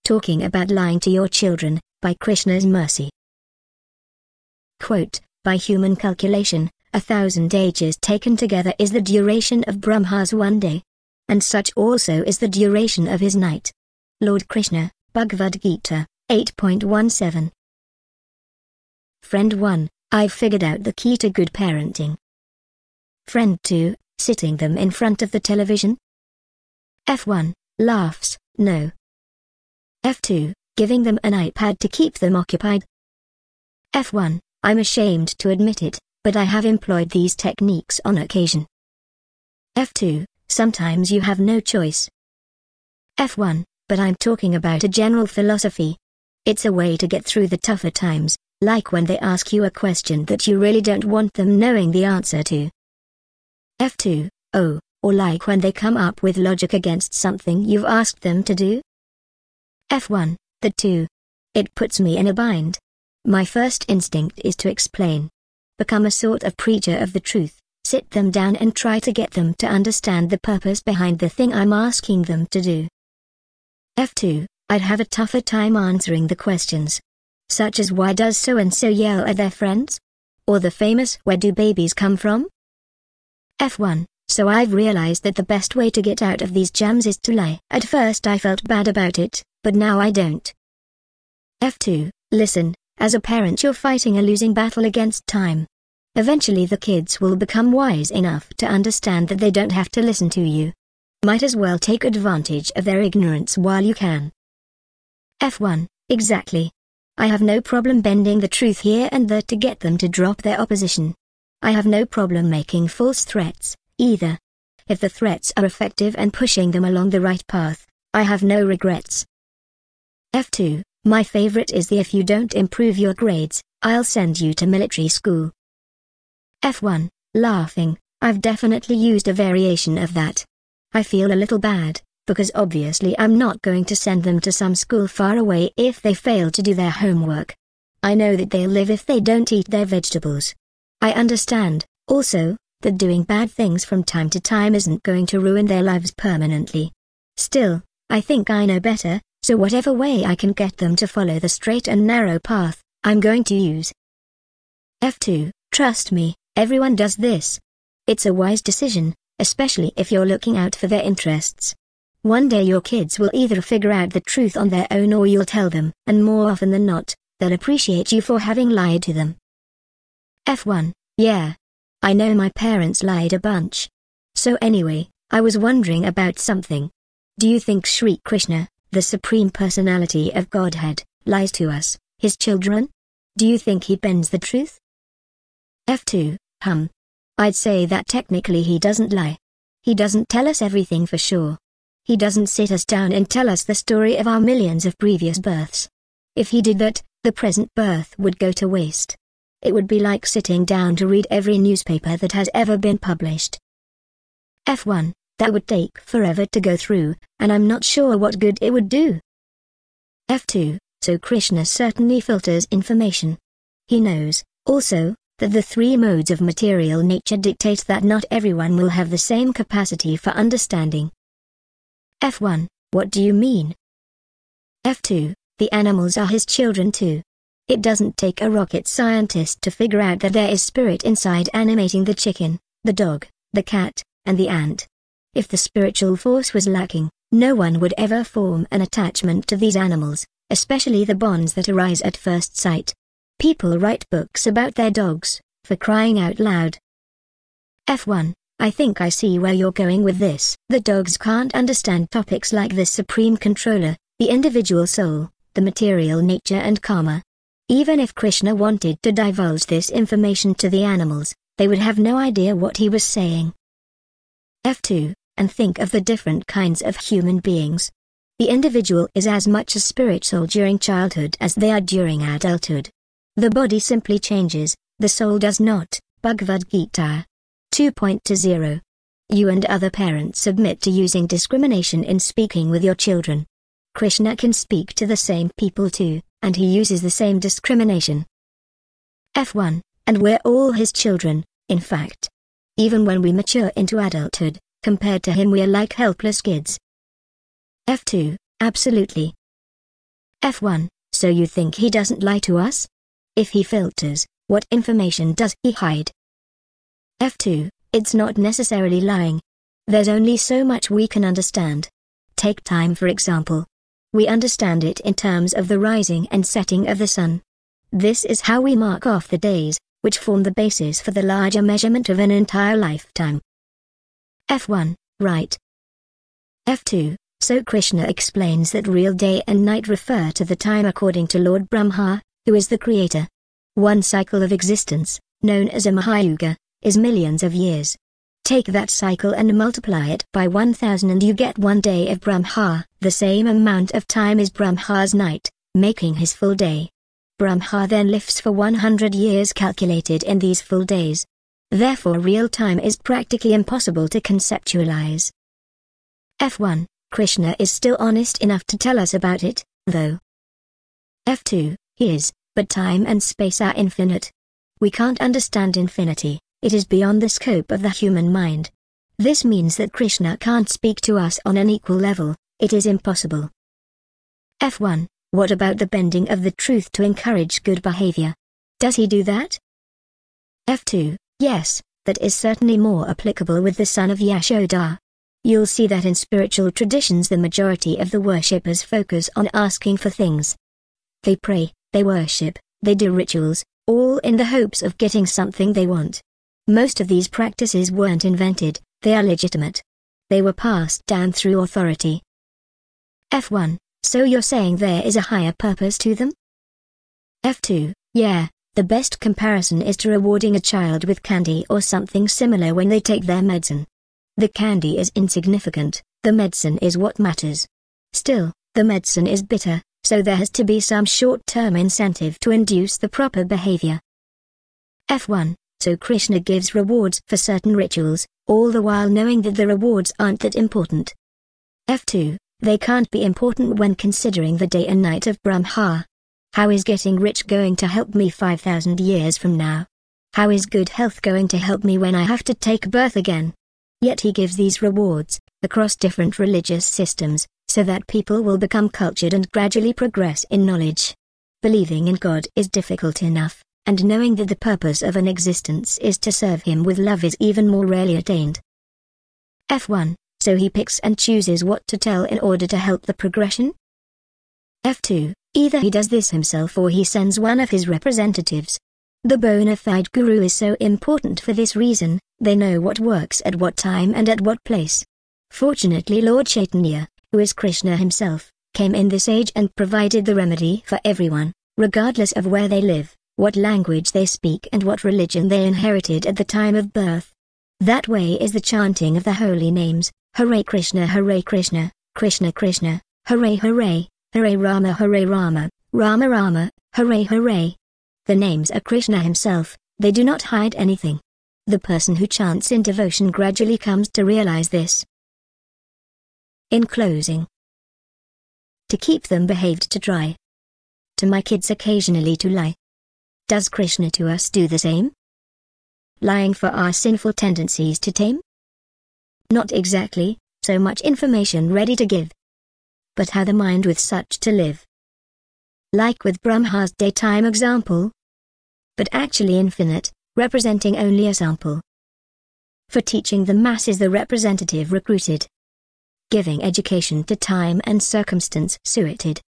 Talking about lying to your children, by Krishna's mercy. Quote, by human calculation, 1,000 ages taken together is the duration of Brahma's one day. And such also is the duration of his night. Lord Krishna, Bhagavad Gita, 8.17. Friend 1, I've figured out the key to good parenting. Friend 2, sitting them in front of the television. F1, laughs, no. F2, giving them an iPad to keep them occupied. F1, I'm ashamed to admit it, but I have employed these techniques on occasion. F2, sometimes you have no choice. F1, but I'm talking about a general philosophy. It's a way to get through the tougher times, like when they ask you a question that you really don't want them knowing the answer to. F2, oh, or like when they come up with logic against something you've asked them to do. F1, the 2. It puts me in a bind. My first instinct is to explain. Become a sort of preacher of the truth, sit them down and try to get them to understand the purpose behind the thing I'm asking them to do. F2, I'd have a tougher time answering the questions. Such as why does so-and-so yell at their friends? Or the famous where do babies come from? F1, so I've realized that the best way to get out of these jams is to lie. At first I felt bad about it, but now I don't. F2, listen, as a parent you're fighting a losing battle against time. Eventually the kids will become wise enough to understand that they don't have to listen to you. Might as well take advantage of their ignorance while you can. F1, exactly. I have no problem bending the truth here and there to get them to drop their opposition. I have no problem making false threats, either. If the threats are effective and pushing them along the right path, I have no regrets. F2, my favorite is the if you don't improve your grades, I'll send you to military school. F1, laughing, I've definitely used a variation of that. I feel a little bad, because obviously I'm not going to send them to some school far away if they fail to do their homework. I know that they'll live if they don't eat their vegetables. I understand, also, that doing bad things from time to time isn't going to ruin their lives permanently. Still, I think I know better, so whatever way I can get them to follow the straight and narrow path, I'm going to use. F2, trust me, everyone does this. It's a wise decision, especially if you're looking out for their interests. One day your kids will either figure out the truth on their own or you'll tell them, and more often than not, they'll appreciate you for having lied to them. F1, yeah. I know my parents lied a bunch. So anyway, I was wondering about something. Do you think Sri Krishna, the Supreme Personality of Godhead, lies to us, his children? Do you think he bends the truth? F2, I'd say that technically he doesn't lie. He doesn't tell us everything for sure. He doesn't sit us down and tell us the story of our millions of previous births. If he did that, the present birth would go to waste. It would be like sitting down to read every newspaper that has ever been published. F1, that would take forever to go through, and I'm not sure what good it would do. F2, so Krishna certainly filters information. He knows, also, that the three modes of material nature dictate that not everyone will have the same capacity for understanding. F1, what do you mean? F2, the animals are his children too. It doesn't take a rocket scientist to figure out that there is spirit inside animating the chicken, the dog, the cat, and the ant. If the spiritual force was lacking, no one would ever form an attachment to these animals, especially the bonds that arise at first sight. People write books about their dogs, for crying out loud. F1, I think I see where you're going with this. The dogs can't understand topics like the Supreme Controller, the individual soul, the material nature and karma. Even if Krishna wanted to divulge this information to the animals, they would have no idea what he was saying. F2, and think of the different kinds of human beings. The individual is as much a spirit soul during childhood as they are during adulthood. The body simply changes, the soul does not. Bhagavad Gita 2.20. You and other parents submit to using discrimination in speaking with your children. Krishna can speak to the same people too, and he uses the same discrimination. F1, and we're all his children, in fact. Even when we mature into adulthood, compared to him we are like helpless kids. F2, absolutely. F1, so you think he doesn't lie to us? If he filters, what information does he hide? F2, it's not necessarily lying. There's only so much we can understand. Take time for example. We understand it in terms of the rising and setting of the sun. This is how we mark off the days, which form the basis for the larger measurement of an entire lifetime. F1, right. F2, so Krishna explains that real day and night refer to the time according to Lord Brahma, who is the creator. One cycle of existence, known as a Mahayuga, is millions of years. Take that cycle and multiply it by 1000 and you get one day of Brahma. The same amount of time is Brahma's night, making his full day. Brahma then lives for 100 years calculated in these full days. Therefore real time is practically impossible to conceptualize. F1, Krishna is still honest enough to tell us about it, though. F2, he is, but time and space are infinite. We can't understand infinity, it is beyond the scope of the human mind. This means that Krishna can't speak to us on an equal level, it is impossible. F1, what about the bending of the truth to encourage good behavior? Does he do that? F2, yes, that is certainly more applicable with the son of Yashoda. You'll see that in spiritual traditions the majority of the worshippers focus on asking for things. They pray, they worship, they do rituals, all in the hopes of getting something they want. Most of these practices weren't invented, they are legitimate. They were passed down through authority. F1, so you're saying there is a higher purpose to them? F2, yeah, the best comparison is to rewarding a child with candy or something similar when they take their medicine. The candy is insignificant, the medicine is what matters. Still, the medicine is bitter, so there has to be some short-term incentive to induce the proper behavior. F1, so Krishna gives rewards for certain rituals, all the while knowing that the rewards aren't that important. F2, they can't be important when considering the day and night of Brahma. How is getting rich going to help me 5,000 years from now? How is good health going to help me when I have to take birth again? Yet he gives these rewards, across different religious systems, so that people will become cultured and gradually progress in knowledge. Believing in God is difficult enough, and knowing that the purpose of an existence is to serve him with love is even more rarely attained. F1, so he picks and chooses what to tell in order to help the progression? F2, either he does this himself or he sends one of his representatives. The bona fide guru is so important for this reason, they know what works at what time and at what place. Fortunately Lord Chaitanya, who is Krishna himself, came in this age and provided the remedy for everyone, regardless of where they live, what language they speak and what religion they inherited at the time of birth. That way is the chanting of the holy names, Hare Krishna, Krishna Krishna, Hare Hare, Hare Rama, Rama Rama, Hare Hare. The names are Krishna himself, they do not hide anything. The person who chants in devotion gradually comes to realize this. In closing, to keep them behaved to try. To my kids occasionally to lie. Does Krishna to us do the same? Lying for our sinful tendencies to tame? Not exactly, so much information ready to give. But how the mind with such to live? Like with Brahma's daytime example? But actually infinite, representing only a sample. For teaching the masses the representative recruited. Giving education to time and circumstance suited.